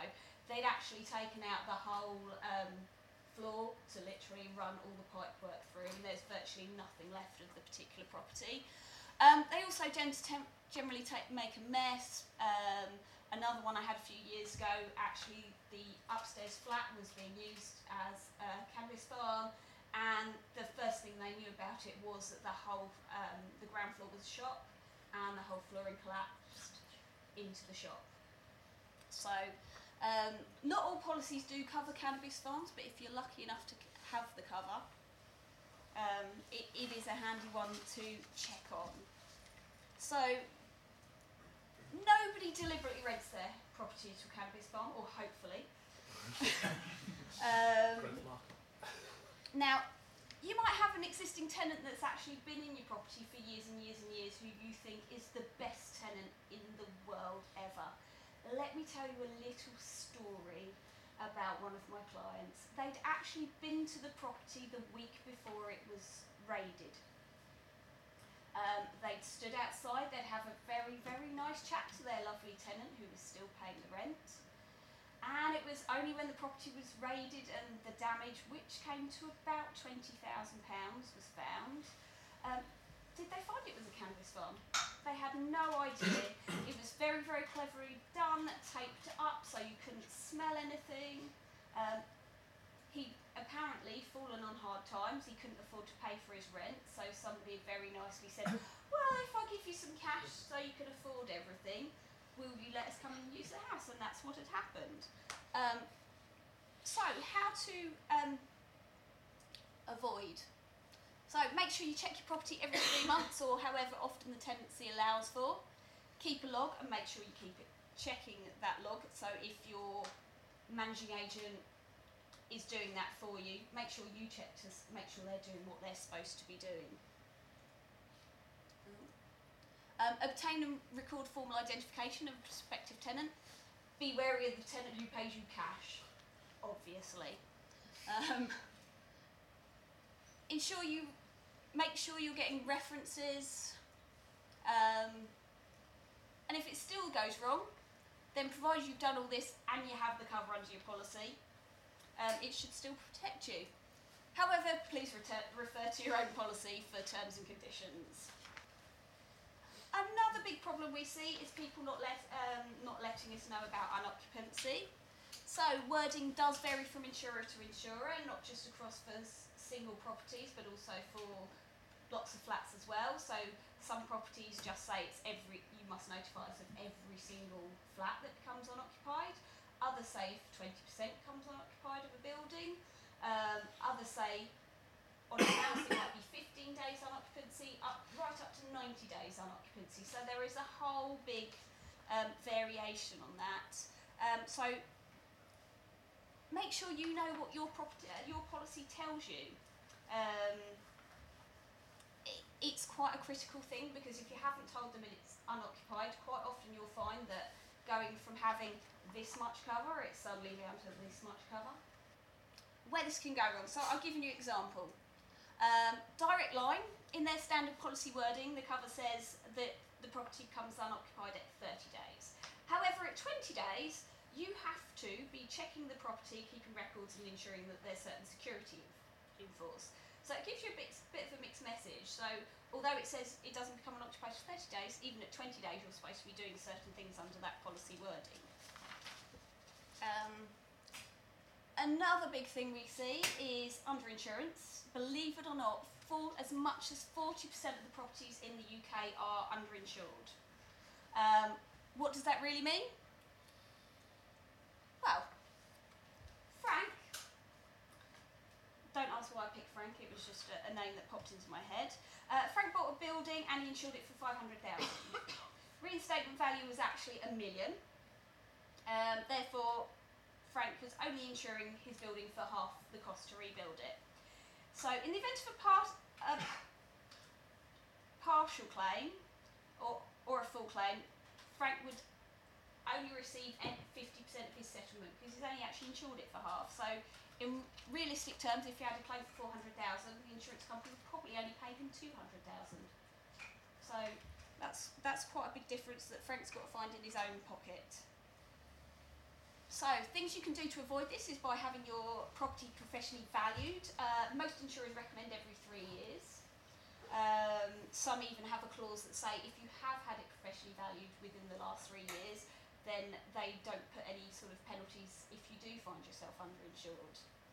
they'd actually taken out the whole um, floor to literally run all the pipe work through, and there's virtually nothing left of the particular property. Um, they also tend to tem- generally take, make a mess. Um, another one I had a few years ago, actually the upstairs flat was being used as a cannabis farm, and the first thing they knew about it was that the whole, um, the ground floor was a shop, and the whole flooring collapsed into the shop. So, um, not all policies do cover cannabis farms, but if you're lucky enough to c- have the cover, um, it, it is a handy one to check on. So, nobody deliberately rents their property to a cannabis farm, or hopefully. um, now, you might have an existing tenant that's actually been in your property for years and years and years, who you think is the best tenant in the world ever. Let me tell you a little story about one of my clients. They'd actually been to the property the week before it was raided. Um, they'd stood outside, they'd have a very, very nice chat to their lovely tenant who was still paying the rent. And it was only when the property was raided and the damage, which came to about twenty thousand pounds, was found, um, did they find it was a cannabis farm? They had no idea. It was very, very cleverly done, taped up so you couldn't smell anything. Um, he'd apparently fallen on hard times. He couldn't afford to pay for his rent, so somebody very nicely said, well, if I give you some cash so you can afford everything, will you let us come and use the house? And that's what had happened. Um, so, how to um, avoid? So, make sure you check your property every three months or however often the tenancy allows for. Keep a log and make sure you keep it checking that log. So, if your managing agent is doing that for you, make sure you check to make sure they're doing what they're supposed to be doing. Um, obtain and record formal identification of a prospective tenant. Be wary of the tenant who pays you cash, obviously. Um, ensure you make sure you're getting references. Um, and if it still goes wrong, then provided you've done all this and you have the cover under your policy, um, it should still protect you. However, please retur- refer to your own policy for terms and conditions. Another big problem we see is people not let um, not letting us know about unoccupancy. So wording does vary from insurer to insurer, not just across for s- single properties, but also for blocks of flats as well. So some properties just say it's every you must notify us of every single flat that becomes unoccupied. Others say if twenty percent becomes unoccupied of a building. Um, others say on a house it might be fifteen days unoccupancy, up right up to ninety days unoccupancy. So there is a whole big um, variation on that. Um, so make sure you know what your property, uh, your policy tells you. Um, it, it's quite a critical thing because if you haven't told them it's unoccupied, quite often you'll find that going from having this much cover, it's suddenly down to this much cover. Where this can go wrong. So I'll give you an example. Um, Direct Line, in their standard policy wording, the cover says that the property comes unoccupied at thirty days. However, at twenty days, you have to be checking the property, keeping records and ensuring that there's certain security in force. So it gives you a bit, bit of a mixed message. So although it says it doesn't become unoccupied for thirty days, even at twenty days you're supposed to be doing certain things under that policy wording. Um, another big thing we see is underinsurance. Believe it or not, for as much as forty percent of the properties in the U K are underinsured. Um, what does that really mean? Well, Frank, don't ask why I picked Frank, it was just a, a name that popped into my head. Uh, Frank bought a building and he insured it for five hundred thousand pounds. Reinstatement value was actually a million. Um, therefore, Frank was only insuring his building for half the cost to rebuild it. So, in the event of a part, uh, partial claim or, or a full claim, Frank would only receive fifty percent of his settlement because he's only actually insured it for half. So, in realistic terms, if he had a claim for four hundred thousand pounds, the insurance company would probably only pay him two hundred thousand pounds. So, that's, that's quite a big difference that Frank's got to find in his own pocket. So, things you can do to avoid this is by having your property professionally valued. Uh, most insurers recommend every three years. Um, some even have a clause that say if you have had it professionally valued within the last three years, then they don't put any sort of penalties if you do find yourself underinsured.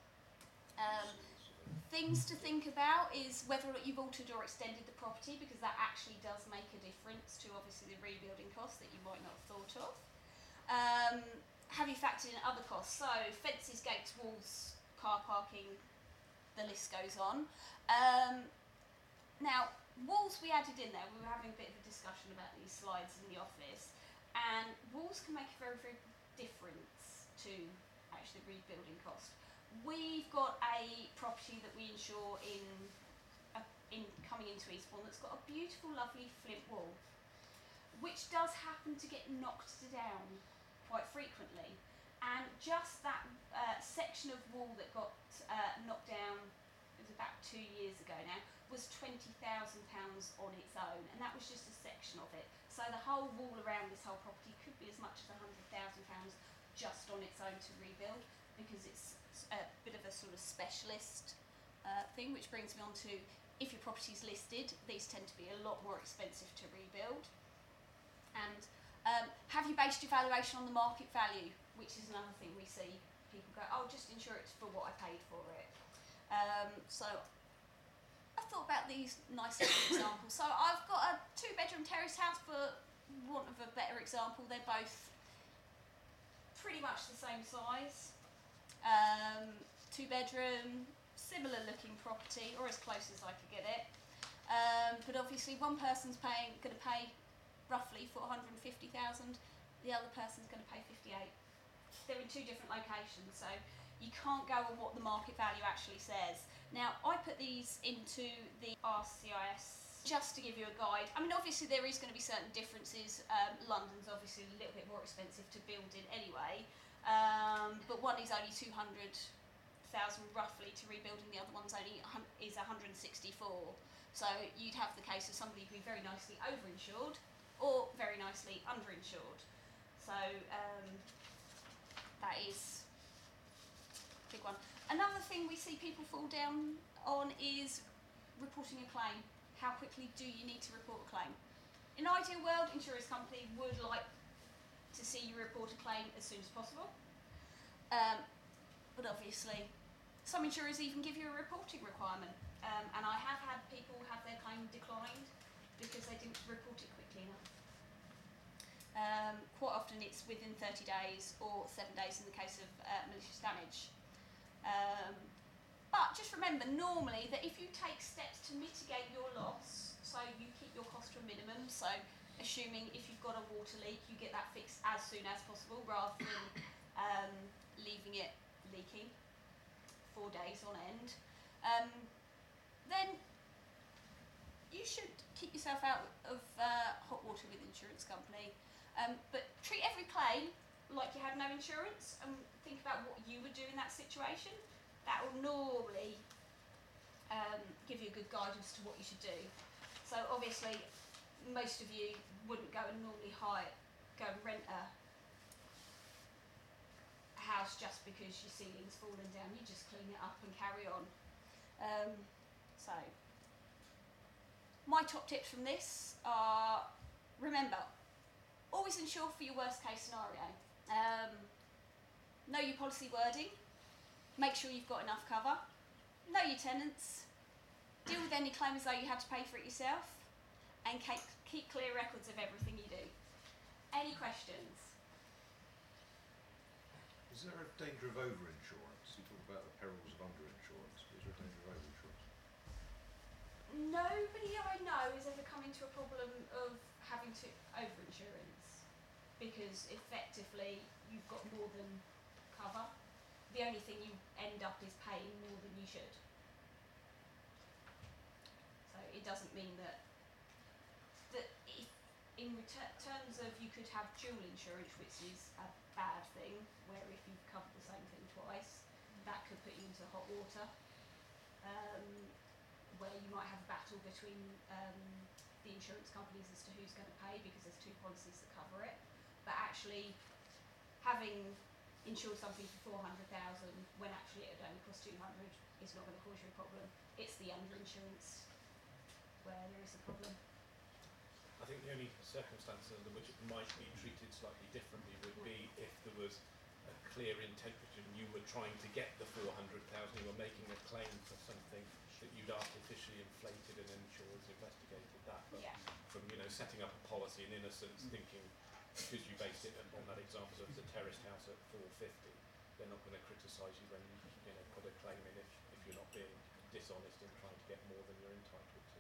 Um, things to think about is whether or not you've altered or extended the property, because that actually does make a difference to obviously the rebuilding costs that you might not have thought of. Um, have you factored in other costs? So fences, gates, walls, car parking, the list goes on. Um, now, walls we added in there, we were having a bit of a discussion about these slides in the office, and walls can make a very, very difference to actually the rebuilding cost. We've got a property that we insure in, uh, in coming into Eastbourne that's got a beautiful, lovely flint wall, which does happen to get knocked down quite frequently. And just that uh, section of wall that got uh, knocked down, it was about two years ago now, was twenty thousand pounds on its own, and that was just a section of it. So the whole wall around this whole property could be as much as one hundred thousand pounds just on its own to rebuild, because it's a bit of a sort of specialist uh, thing, which brings me on to, if your property's listed, these tend to be a lot more expensive to rebuild. And um, have you based your valuation on the market value, which is another thing we see people go, oh, just insure it for what I paid for it. Um, so I thought about these nice little examples. So I've got a two bedroom terrace house, for want of a better example. They're both pretty much the same size. Um, two bedroom, similar looking property, or as close as I could get it. Um, but obviously one person's paying, going to pay roughly for one hundred fifty thousand, the other person's going to pay fifty-eight. They're in two different locations, so you can't go on what the market value actually says. Now, I put these into the R C I S just to give you a guide. I mean, obviously there is going to be certain differences. Um, London's obviously a little bit more expensive to build in anyway, um, but one is only two hundred thousand roughly to rebuild, and the other one's only is one hundred sixty-four. So you'd have the case of somebody who'd be very nicely overinsured or very nicely underinsured. So um, that is a big one. Another thing we see people fall down on is reporting a claim. How quickly do you need to report a claim? In an ideal world, insurance company would like to see you report a claim as soon as possible. Um, but obviously, some insurers even give you a reporting requirement. Um, and I have had people have their claim declined because they didn't report it quickly enough. Um, quite often it's within thirty days or seven days in the case of uh, malicious damage. Um, but just remember, normally, that if you take steps to mitigate your loss, so you keep your cost to a minimum, so assuming if you've got a water leak, you get that fixed as soon as possible rather than um, leaving it leaking four days on end, um, then you should keep yourself out of uh, hot water with the insurance company. Um, but treat every claim like you had no insurance, and think about what you would do in that situation. That will normally um, give you a good guide as to what you should do. So obviously, most of you wouldn't go and normally hire, go and rent a house just because your ceiling's fallen down. You just clean it up and carry on. Um, so, my top tips from this are, remember, always insure for your worst case scenario. Um, know your policy wording. Make sure you've got enough cover. Know your tenants. Deal with any claim as though you had to pay for it yourself. And keep, keep clear records of everything you do. Any questions? Is there a danger of over-insurance? You talk about the perils of under-insurance. Is there a danger of over-insurance? Nobody I know has ever come into a problem of having to over-insurance, because effectively you've got more than cover. The only thing you end up is paying more than you should. So it doesn't mean that that if in return, terms of you could have dual insurance, which is a bad thing, where if you've covered the same thing twice, that could put you into hot water, um, where you might have a battle between um, the insurance companies as to who's going to pay, because there's two policies that cover it. But actually having insure something for four hundred thousand when actually it would only cost two hundred is not going to cause you a problem. It's the underinsurance where there is a problem. I think the only circumstances under which it might be treated slightly differently would be if there was a clear intention, you were trying to get the four hundred thousand, you were making a claim for something that you'd artificially inflated and insurers investigated that. But Yeah. from, you know, setting up a policy in innocence, thinking because you based it on that example of the terraced house at four fifty, they're not going to criticise you when you, you know, put a claim in if, if you're not being dishonest in trying to get more than you're entitled to.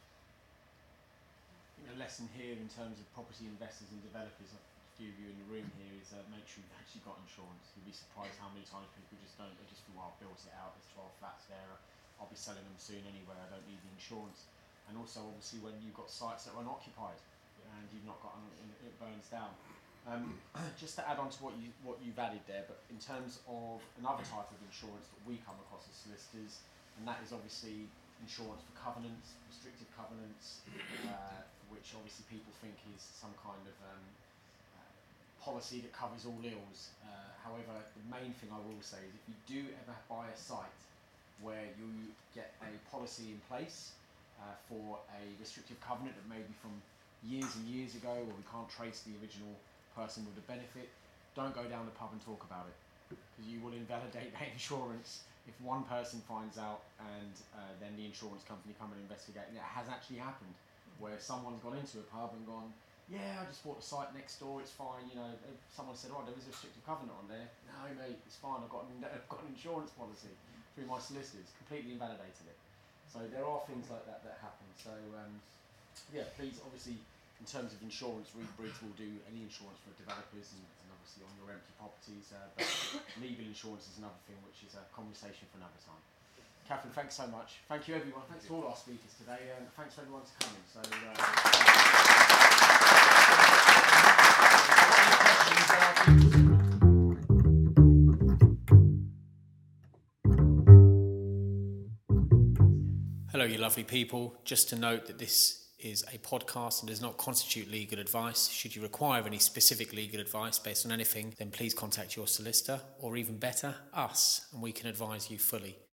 I think the lesson here in terms of property investors and developers, a few of you in the room here, is uh, make sure you've actually got insurance. You'll be surprised how many times people just don't, they just feel, well, I've built it out, there's twelve flats there, I'll be selling them soon anyway, I don't need the insurance. And also obviously when you've got sites that are unoccupied and you've not got, and it burns down. Um, just to add on to what, you, what you've added there, but in terms of another type of insurance that we come across as solicitors, and that is obviously insurance for covenants, restrictive covenants, uh, which obviously people think is some kind of um, uh, policy that covers all ills. Uh, however, the main thing I will say is if you do ever buy a site where you get a policy in place uh, for a restrictive covenant that may be from years and years ago, or we can't trace the original person with the benefit, don't go down the pub and talk about it, because you will invalidate that insurance if one person finds out and uh, then the insurance company come and investigate. And it has actually happened where someone's gone into a pub and gone, yeah, I just bought the site next door, it's fine, you know, someone said, oh, there was a restrictive covenant on there. No mate, it's fine, I've got an, I've got an insurance policy through my solicitors, completely invalidated it. So there are things like that that happen. So um, yeah, please, obviously, in terms of insurance, Reed Briggs will do any insurance for developers and, and obviously on your empty properties, uh, but legal insurance is another thing, which is a conversation for another time. Catherine, thanks so much. Thank you everyone, thanks to all our speakers today, and thanks for everyone for coming. So, uh, Hello, you lovely people. Just to note that this is a podcast and does not constitute legal advice. Should you require any specific legal advice based on anything, then please contact your solicitor, or even better, us, and we can advise you fully.